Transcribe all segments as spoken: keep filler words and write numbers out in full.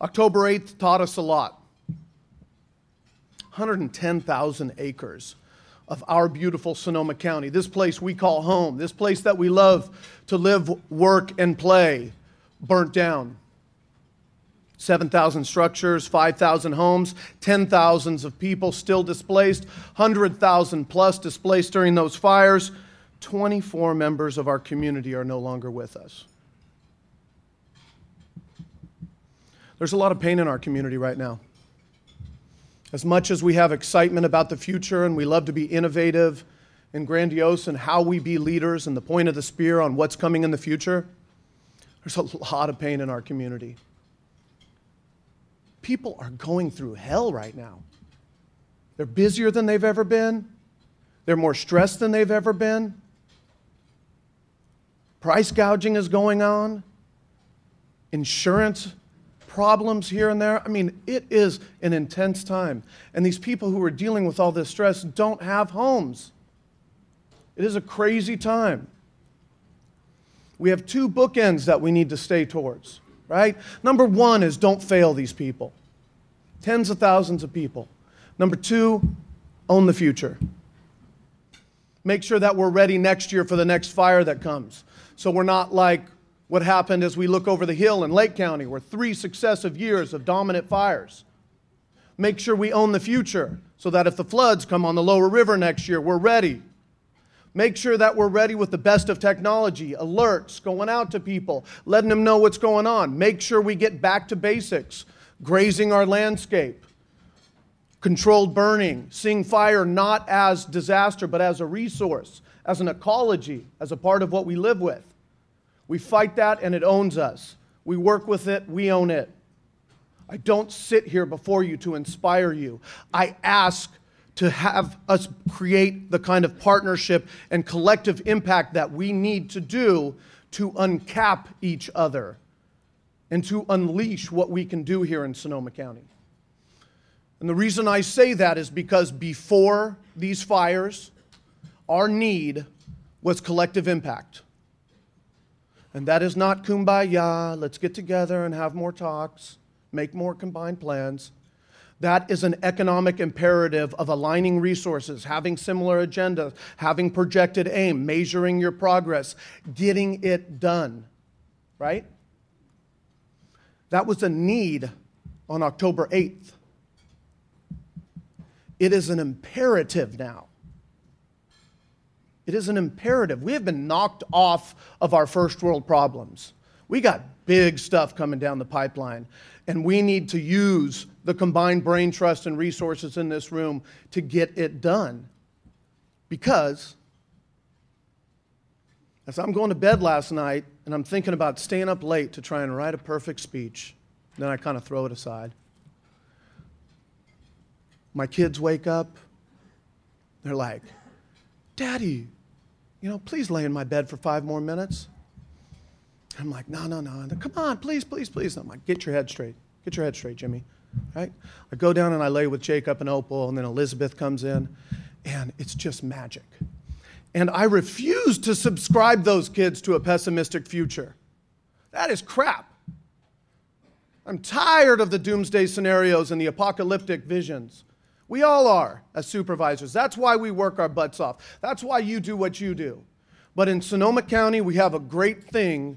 October eighth taught us a lot. one hundred ten thousand acres of our beautiful Sonoma County, this place we call home, this place that we love to live, work, and play, burnt down. seven thousand structures, five thousand homes, ten thousands of people still displaced, one hundred thousand plus displaced during those fires. twenty-four members of our community are no longer with us. There's a lot of pain in our community right now. As much as we have excitement about the future and we love to be innovative and grandiose in how we be leaders and the point of the spear on what's coming in the future, there's a lot of pain in our community. People are going through hell right now. They're busier than they've ever been. They're more stressed than they've ever been. Price gouging is going on. Insurance problems here and there. I mean, it is an intense time. And these people who are dealing with all this stress don't have homes. It is a crazy time. We have two bookends that we need to stay towards, right? Number one is don't fail these people. Tens of thousands of people. Number two, own the future. Make sure that we're ready next year for the next fire that comes. So we're not like what happened as we look over the hill in Lake County, where three successive years of dominant fires. Make sure we own the future so that if the floods come on the lower river next year, we're ready. Make sure that we're ready with the best of technology, alerts, going out to people, letting them know what's going on. Make sure we get back to basics, grazing our landscape, controlled burning, seeing fire not as disaster, but as a resource, as an ecology, as a part of what we live with. We fight that and it owns us. We work with it, we own it. I don't sit here before you to inspire you. I ask to have us create the kind of partnership and collective impact that we need to do to uncap each other and to unleash what we can do here in Sonoma County. And the reason I say that is because before these fires, our need was collective impact. And that is not kumbaya, let's get together and have more talks, make more combined plans. That is an economic imperative of aligning resources, having similar agendas, having projected aim, measuring your progress, getting it done, right? That was a need on October eighth. It is an imperative now. It is an imperative. We have been knocked off of our first world problems. We got big stuff coming down the pipeline, and we need to use the combined brain trust and resources in this room to get it done. Because as I'm going to bed last night, and I'm thinking about staying up late to try and write a perfect speech, then I kind of throw it aside. My kids wake up, they're like, Daddy, you know, please lay in my bed for five more minutes. I'm like, no, no, no. Come on, please, please, please. I'm like, get your head straight. Get your head straight, Jimmy. Right? I go down and I lay with Jacob and Opal, and then Elizabeth comes in, and it's just magic. And I refuse to subscribe those kids to a pessimistic future. That is crap. I'm tired of the doomsday scenarios and the apocalyptic visions. We all are, as supervisors. That's why we work our butts off. That's why you do what you do. But in Sonoma County, we have a great thing,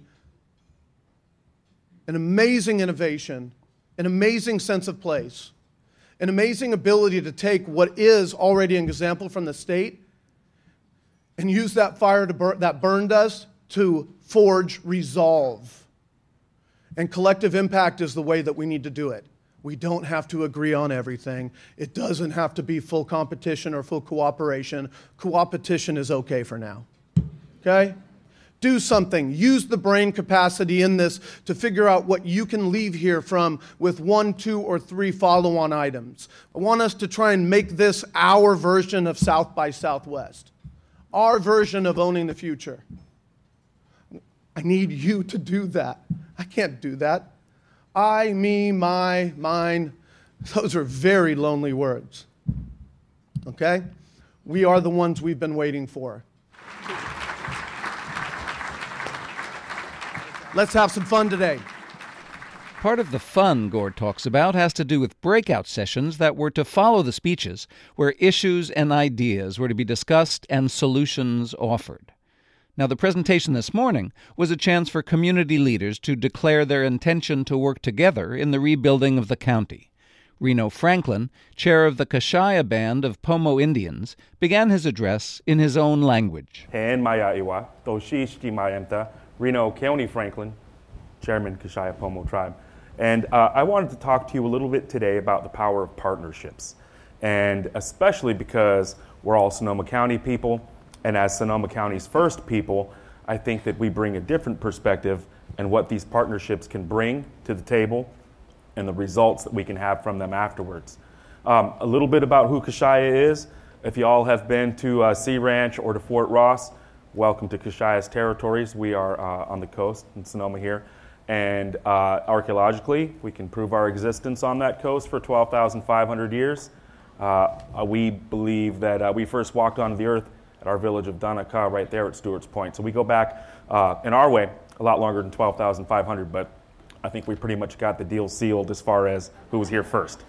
an amazing innovation, an amazing sense of place, an amazing ability to take what is already an example from the state and use that fire to bur- that burned us to forge resolve. And collective impact is the way that we need to do it. We don't have to agree on everything. It doesn't have to be full competition or full cooperation. Coopetition is okay for now. Okay? Do something. Use the brain capacity in this to figure out what you can leave here from with one, two, or three follow-on items. I want us to try and make this our version of South by Southwest. Our version of owning the future. I need you to do that. I can't do that. I, me, my, mine, those are very lonely words. Okay? We are the ones we've been waiting for. Let's have some fun today. Part of the fun Gore talks about has to do with breakout sessions that were to follow the speeches, where issues and ideas were to be discussed and solutions offered. Now, the presentation this morning was a chance for community leaders to declare their intention to work together in the rebuilding of the county. Reno Franklin, chair of the Kashaya Band of Pomo Indians, began his address in his own language. Reno County Franklin, Chairman Kashaya Pomo Tribe. And uh, I wanted to talk to you a little bit today about the power of partnerships. And especially because we're all Sonoma County people, and as Sonoma County's first people, I think that we bring a different perspective and what these partnerships can bring to the table and the results that we can have from them afterwards. Um, a little bit about who Kashaya is. If you all have been to uh, Sea Ranch or to Fort Ross, welcome to Kashaya's territories. We are uh, on the coast in Sonoma here. And uh, archaeologically, we can prove our existence on that coast for twelve thousand five hundred years. Uh, we believe that uh, we first walked onto the earth at our village of Danaka right there at Stewart's Point. So we go back uh, in our way a lot longer than twelve thousand five hundred, but I think we pretty much got the deal sealed as far as who was here first.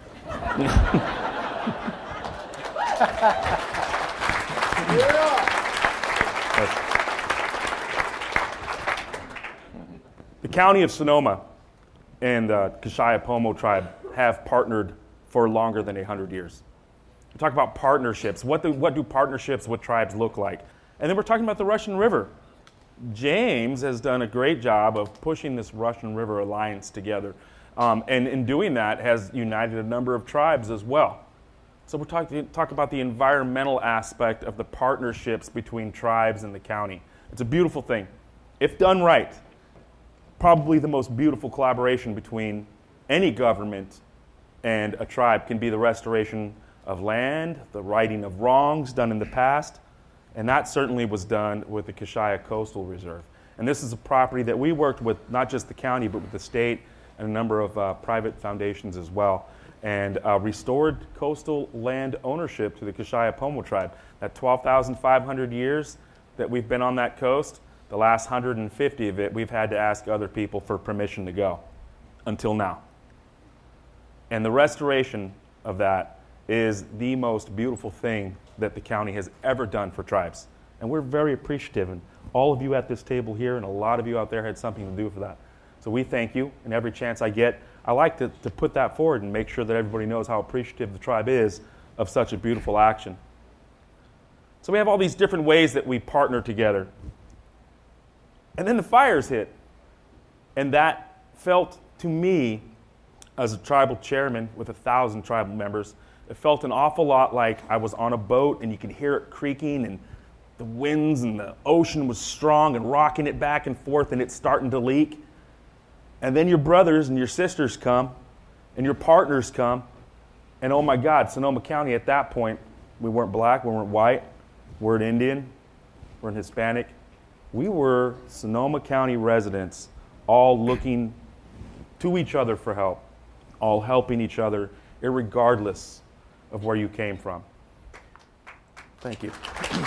The county of Sonoma and the Kashaya Pomo tribe have partnered for longer than one hundred years. We talk about partnerships. What do, what do partnerships with tribes look like? And then we're talking about the Russian River. James has done a great job of pushing this Russian River Alliance together. Um, and in doing that has united a number of tribes as well. So we're talking talk about the environmental aspect of the partnerships between tribes and the county. It's a beautiful thing. If done right, probably the most beautiful collaboration between any government and a tribe can be the restoration of land, the righting of wrongs done in the past, and that certainly was done with the Kashaya Coastal Reserve. And this is a property that we worked with not just the county, but with the state and a number of uh, private foundations as well, and uh, restored coastal land ownership to the Kashaya Pomo tribe. That twelve thousand five hundred years that we've been on that coast, the last one hundred fifty of it, we've had to ask other people for permission to go, until now. And the restoration of that is the most beautiful thing that the county has ever done for tribes. And we're very appreciative, and all of you at this table here and a lot of you out there had something to do for that. So we thank you, and every chance I get, I like to, to put that forward and make sure that everybody knows how appreciative the tribe is of such a beautiful action. So we have all these different ways that we partner together. And then the fires hit, and that felt to me, as a tribal chairman with a thousand tribal members, it felt an awful lot like I was on a boat and you could hear it creaking and the winds and the ocean was strong and rocking it back and forth and it's starting to leak. And then your brothers and your sisters come and your partners come, and oh my God, Sonoma County at that point, we weren't black, we weren't white, we weren't Indian, we weren't Hispanic. We were Sonoma County residents all looking to each other for help, all helping each other, irregardless of where you came from. Thank you.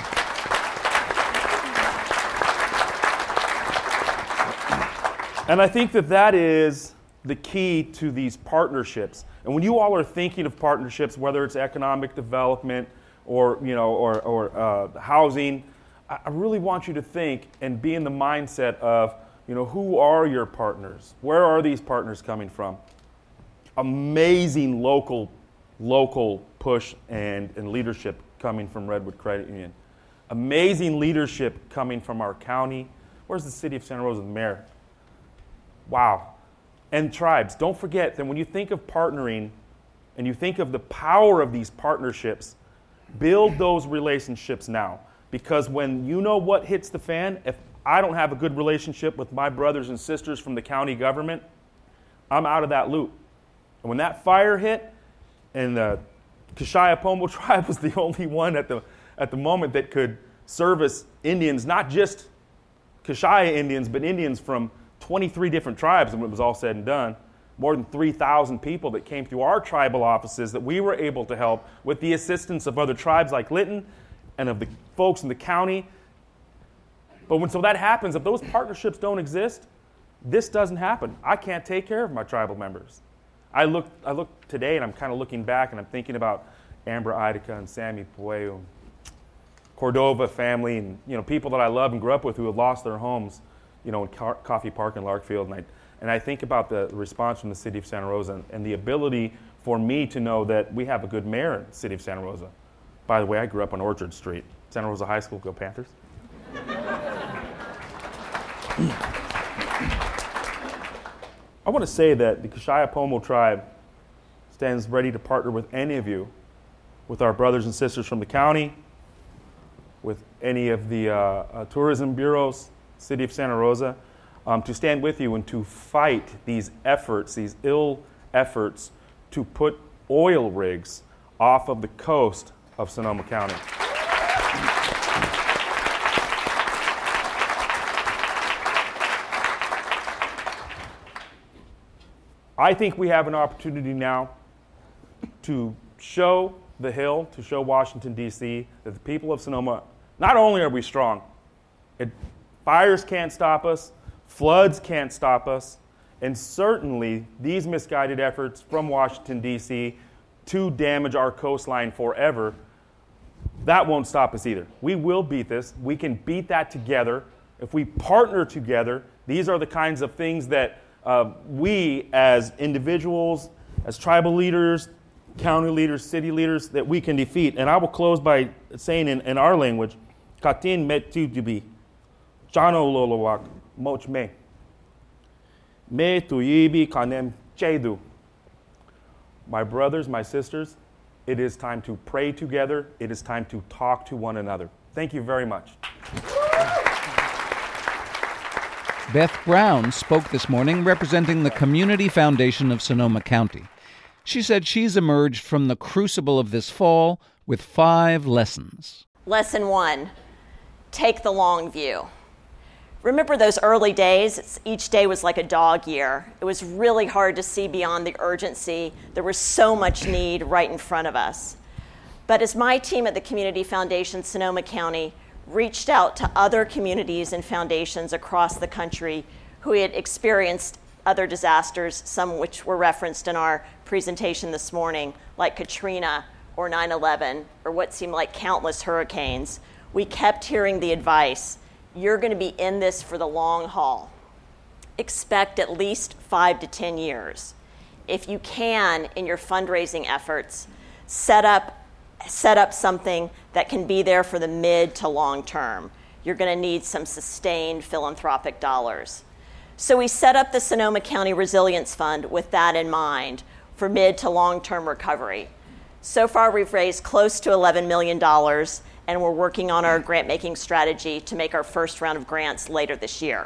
And I think that that is the key to these partnerships. And when you all are thinking of partnerships, whether it's economic development or, you know, or, or uh, housing, I really want you to think and be in the mindset of, you know, who are your partners? Where are these partners coming from? Amazing local, local push and, and leadership coming from Redwood Credit Union. Amazing leadership coming from our county. Where's the city of Santa Rosa, the mayor? Wow. And tribes. Don't forget that when you think of partnering and you think of the power of these partnerships, build those relationships now. Because when you know what hits the fan, if I don't have a good relationship with my brothers and sisters from the county government, I'm out of that loop. And when that fire hit, and the Kashaya Pomo tribe was the only one at the at the moment that could service Indians, not just Kashaya Indians, but Indians from twenty-three different tribes, and when it was all said and done, more than three thousand people that came through our tribal offices that we were able to help with the assistance of other tribes like Lytton and of the folks in the county. But when so that happens, if those partnerships don't exist, this doesn't happen. I can't take care of my tribal members. I look, I look today, and I'm kind of looking back, and I'm thinking about Ambra Idika and Sammy Pueo, Cordova family, and you know people that I love and grew up with who have lost their homes, you know, in Car- Coffee Park and Larkfield, and I and I think about the response from the city of Santa Rosa and, and the ability for me to know that we have a good mayor in the city of Santa Rosa. By the way, I grew up on Orchard Street, Santa Rosa High School. Go Panthers! I want to say that the Kashaya-Pomo tribe stands ready to partner with any of you, with our brothers and sisters from the county, with any of the uh, uh, tourism bureaus, city of Santa Rosa, um, to stand with you and to fight these efforts, these ill efforts to put oil rigs off of the coast of Sonoma County. I think we have an opportunity now to show the Hill, to show Washington, D C, that the people of Sonoma, not only are we strong, it, fires can't stop us, floods can't stop us, and certainly these misguided efforts from Washington, D C to damage our coastline forever, that won't stop us either. We will beat this. We can beat that together. If we partner together, these are the kinds of things that Uh, we as individuals, as tribal leaders, county leaders, city leaders, that we can defeat. And I will close by saying in, in our language, Katin metujubi, Jano lolowak, moch me. Me tuyibi kanem chedu. My brothers, my sisters, it is time to pray together. It is time to talk to one another. Thank you very much. Beth Brown spoke this morning representing the Community Foundation of Sonoma County. She said she's emerged from the crucible of this fall with five lessons. Lesson one, take the long view. Remember those early days? Each day was like a dog year. It was really hard to see beyond the urgency. There was so much need right in front of us. But as my team at the Community Foundation Sonoma County reached out to other communities and foundations across the country who had experienced other disasters, some which were referenced in our presentation this morning, like Katrina or nine eleven, or what seemed like countless hurricanes, we kept hearing the advice, you're going to be in this for the long haul. Expect at least five to ten years. If you can, in your fundraising efforts, set up set up something that can be there for the mid to long term. You're going to need some sustained philanthropic dollars. So we set up the Sonoma County Resilience Fund with that in mind for mid to long-term recovery. So far, we've raised close to eleven million dollars, and we're working on our grant-making strategy to make our first round of grants later this year.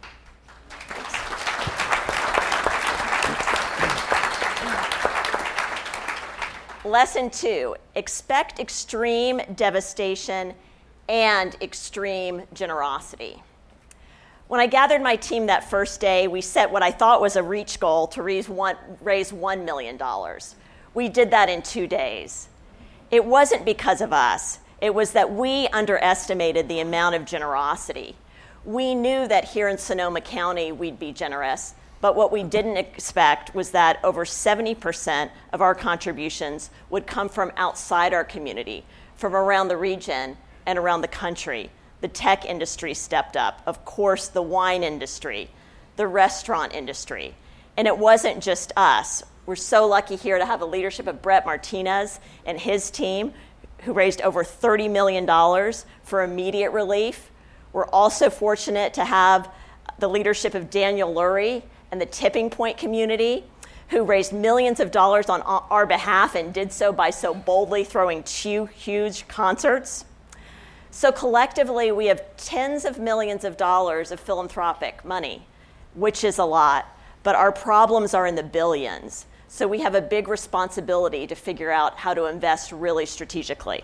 Lesson two, expect extreme devastation and extreme generosity. When I gathered my team that first day, we set what I thought was a reach goal to raise one, raise one million dollars. We did that in two days. It wasn't because of us. It was that we underestimated the amount of generosity. We knew that here in Sonoma County we'd be generous, but what we didn't expect was that over seventy percent of our contributions would come from outside our community, from around the region and around the country. The tech industry stepped up, of course, the wine industry, the restaurant industry. And it wasn't just us. We're so lucky here to have the leadership of Brett Martinez and his team, who raised over thirty million dollars for immediate relief. We're also fortunate to have the leadership of Daniel Lurie and the Tipping Point community, who raised millions of dollars on our behalf and did so by so boldly throwing two huge concerts. So collectively, we have tens of millions of dollars of philanthropic money, which is a lot, but our problems are in the billions. So we have a big responsibility to figure out how to invest really strategically.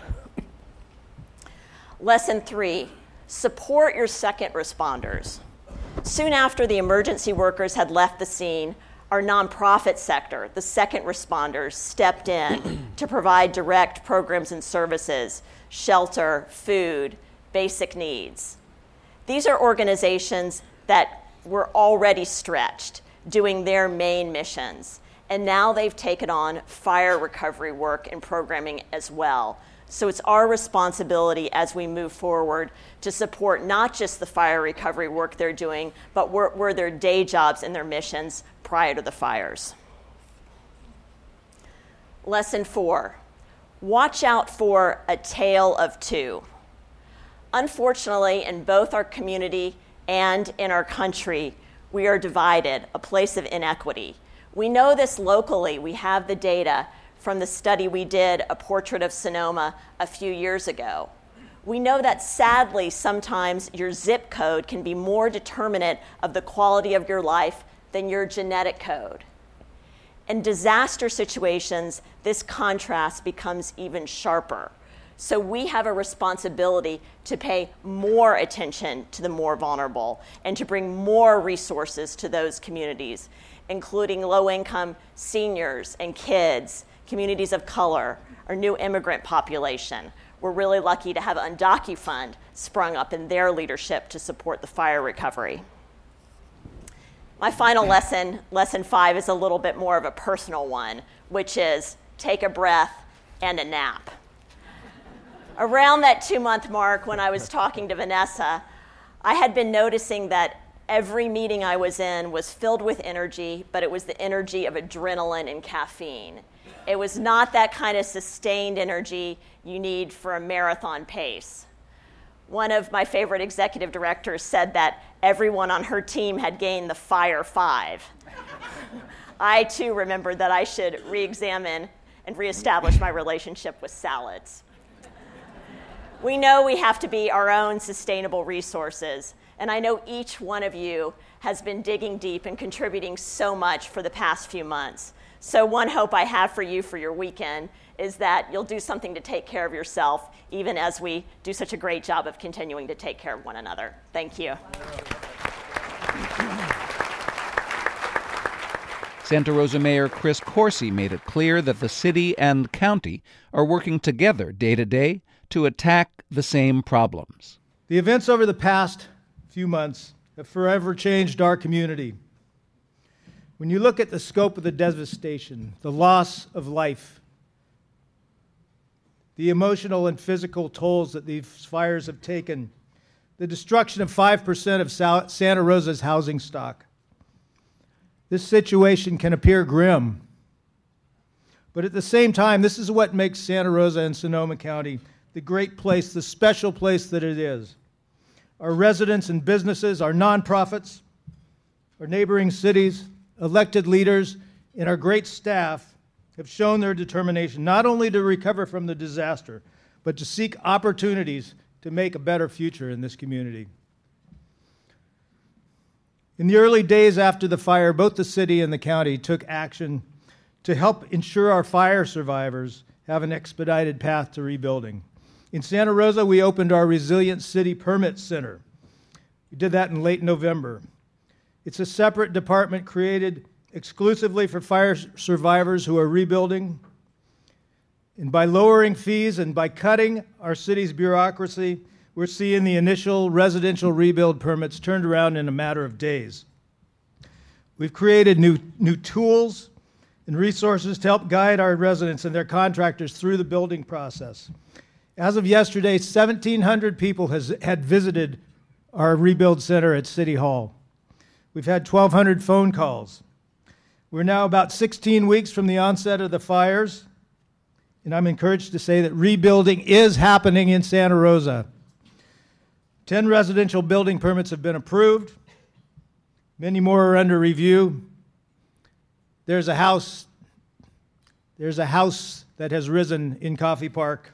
Lesson three, support your second responders. Soon after the emergency workers had left the scene, our nonprofit sector, the second responders, stepped in to provide direct programs and services, shelter, food, basic needs. These are organizations that were already stretched doing their main missions. And now they've taken on fire recovery work and programming as well. So it's our responsibility as we move forward to support not just the fire recovery work they're doing, but were, were their day jobs and their missions prior to the fires. Lesson four, watch out for a tale of two. Unfortunately, in both our community and in our country, we are divided, a place of inequity. We know this locally. We have the data from the study we did, A Portrait of Sonoma, a few years ago. We know that sadly, sometimes your zip code can be more determinant of the quality of your life than your genetic code. In disaster situations, this contrast becomes even sharper. So we have a responsibility to pay more attention to the more vulnerable and to bring more resources to those communities, including low-income seniors and kids, communities of color, our new immigrant population. We're really lucky to have UndocuFund sprung up in their leadership to support the fire recovery. My final lesson, lesson five, is a little bit more of a personal one, which is take a breath and a nap. Around that two-month mark when I was talking to Vanessa, I had been noticing that every meeting I was in was filled with energy, but it was the energy of adrenaline and caffeine. It was not that kind of sustained energy you need for a marathon pace. One of my favorite executive directors said that everyone on her team had gained the Fire Five. I, too, remembered that I should re-examine and reestablish my relationship with salads. We know we have to be our own sustainable resources, and I know each one of you has been digging deep and contributing so much for the past few months. So one hope I have for you for your weekend is that you'll do something to take care of yourself, even as we do such a great job of continuing to take care of one another. Thank you. Santa Rosa Mayor Chris Corsi made it clear that the city and county are working together day to day to attack the same problems. The events over the past few months have forever changed our community. When you look at the scope of the devastation, the loss of life, the emotional and physical tolls that these fires have taken, the destruction of five percent of Santa Rosa's housing stock, this situation can appear grim. But at the same time, this is what makes Santa Rosa and Sonoma County the great place, the special place that it is. Our residents and businesses, our nonprofits, our neighboring cities, elected leaders, and our great staff have shown their determination not only to recover from the disaster, but to seek opportunities to make a better future in this community. In the early days after the fire, both the city and the county took action to help ensure our fire survivors have an expedited path to rebuilding. In Santa Rosa, we opened our Resilient City Permit Center. We did that in late November. It's a separate department created exclusively for fire survivors who are rebuilding. And by lowering fees and by cutting our city's bureaucracy, we're seeing the initial residential rebuild permits turned around in a matter of days. We've created new, new tools and resources to help guide our residents and their contractors through the building process. As of yesterday, seventeen hundred people has, had visited our rebuild center at City Hall. We've had twelve hundred phone calls. We're now about sixteen weeks from the onset of the fires, and I'm encouraged to say that rebuilding is happening in Santa Rosa. ten residential building permits have been approved. Many more are under review. There's a house, there's a house that has risen in Coffey Park.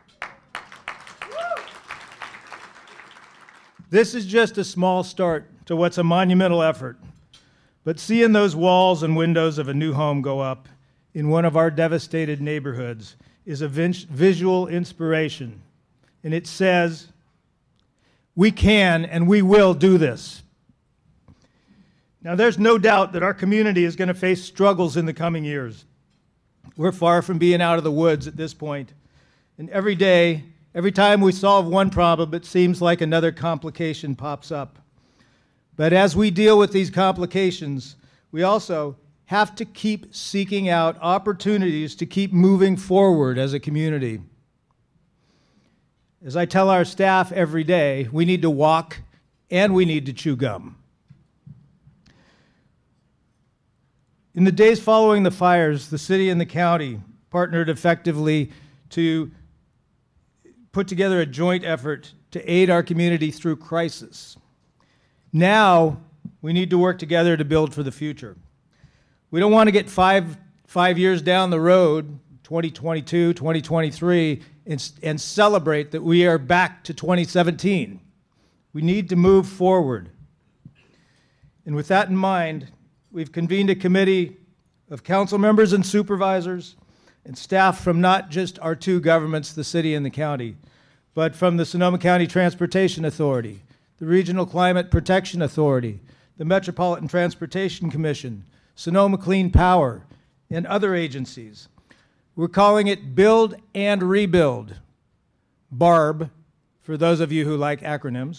This is just a small start to what's a monumental effort. But seeing those walls and windows of a new home go up in one of our devastated neighborhoods is a visual inspiration. And it says, we can and we will do this. Now, there's no doubt that our community is going to face struggles in the coming years. We're far from being out of the woods at this point. And every day, every time we solve one problem, it seems like another complication pops up. But as we deal with these complications, we also have to keep seeking out opportunities to keep moving forward as a community. As I tell our staff every day, we need to walk and we need to chew gum. In the days following the fires, the city and the county partnered effectively to put together a joint effort to aid our community through crisis. Now, we need to work together to build for the future. We don't want to get five, five years down the road, twenty twenty-two, twenty twenty-three, and, and celebrate that we are back to twenty seventeen. We need to move forward. And with that in mind, we've convened a committee of council members and supervisors and staff from not just our two governments, the city and the county, but from the Sonoma County Transportation Authority, the Regional Climate Protection Authority, the Metropolitan Transportation Commission, Sonoma Clean Power, and other agencies. We're calling it Build and Rebuild, BARB, for those of you who like acronyms,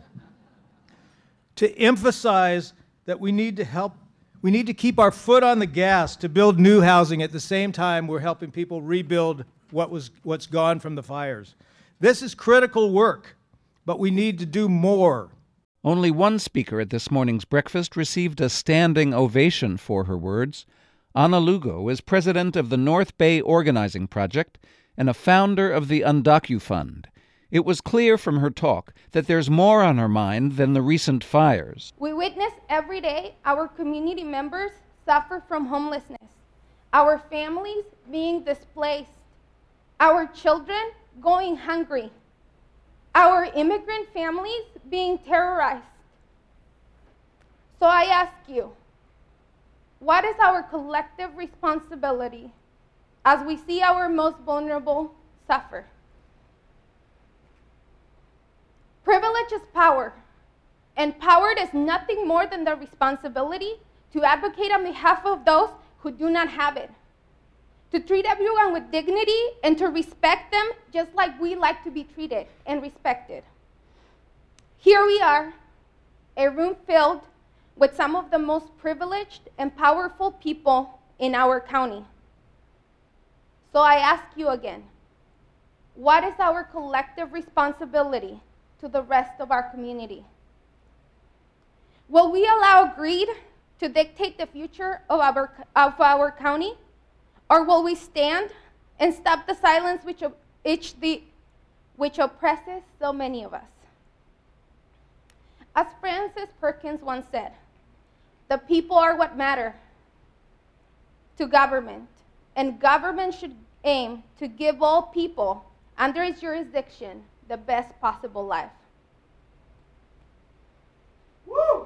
to emphasize that we need to help, we need to keep our foot on the gas to build new housing at the same time we're helping people rebuild what was, what's gone from the fires. This is critical work, but we need to do more. Only one speaker at this morning's breakfast received a standing ovation for her words. Ana Lugo is president of the North Bay Organizing Project and a founder of the Undocu Fund. It was clear from her talk that there's more on her mind than the recent fires. We witness every day our community members suffer from homelessness, our families being displaced, our children going hungry, our immigrant families being terrorized. So I ask you, what is our collective responsibility as we see our most vulnerable suffer? Privilege is power, and power is nothing more than the responsibility to advocate on behalf of those who do not have it, to treat everyone with dignity and to respect them just like we like to be treated and respected. Here we are, a room filled with some of the most privileged and powerful people in our county. So I ask you again, what is our collective responsibility to the rest of our community? Will we allow greed to dictate the future of our, of our county? Or will we stand and stop the silence which, which, the, which oppresses so many of us? As Francis Perkins once said, the people are what matter to government, and government should aim to give all people under its jurisdiction the best possible life. Woo!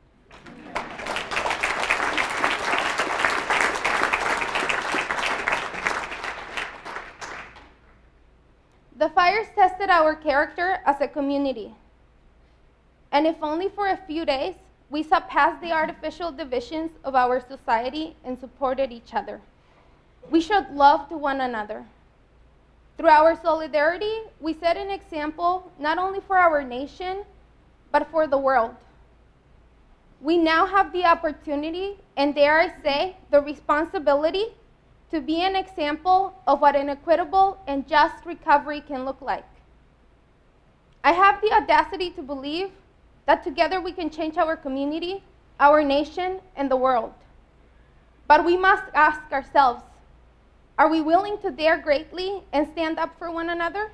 The fires tested our character as a community. And if only for a few days, we surpassed the artificial divisions of our society and supported each other. We showed love to one another. Through our solidarity, we set an example not only for our nation, but for the world. We now have the opportunity, and dare I say, the responsibility to be an example of what an equitable and just recovery can look like. I have the audacity to believe that together we can change our community, our nation, and the world. But we must ask ourselves, are we willing to dare greatly and stand up for one another?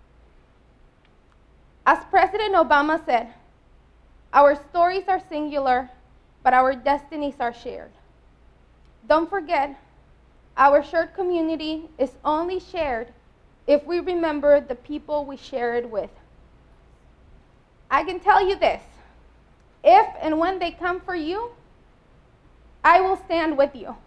As President Obama said, our stories are singular, but our destinies are shared. Don't forget, our shared community is only shared if we remember the people we share it with. I can tell you this, if and when they come for you, I will stand with you.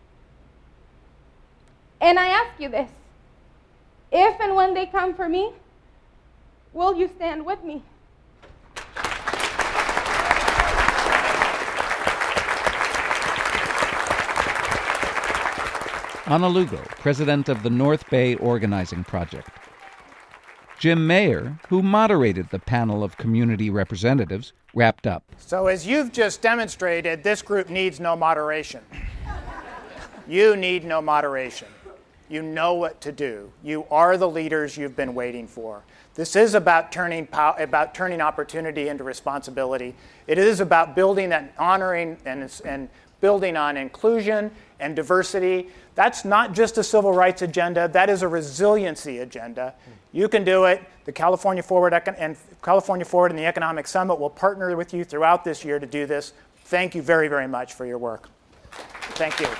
And I ask you this, if and when they come for me, will you stand with me? Ana Lugo, president of the North Bay Organizing Project. Jim Mayer, who moderated the panel of community representatives, wrapped up. So as you've just demonstrated, this group needs no moderation. You need no moderation. You know what to do. You are the leaders you've been waiting for. This is about turning pow- about turning opportunity into responsibility. It is about building and honoring and, and building on inclusion and diversity. That's not just a civil rights agenda. That is a resiliency agenda. You can do it. The California Forward Econ- and California Forward and the Economic Summit will partner with you throughout this year to do this. Thank you very, very much for your work. Thank you.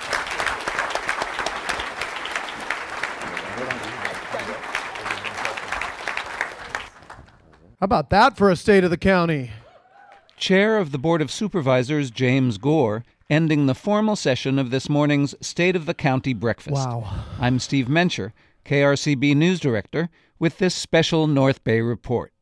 How about that for a state of the county? Chair of the Board of Supervisors, James Gore, ending the formal session of this morning's State of the County breakfast. Wow. I'm Steve Mencher, K R C B News Director, with this special North Bay report.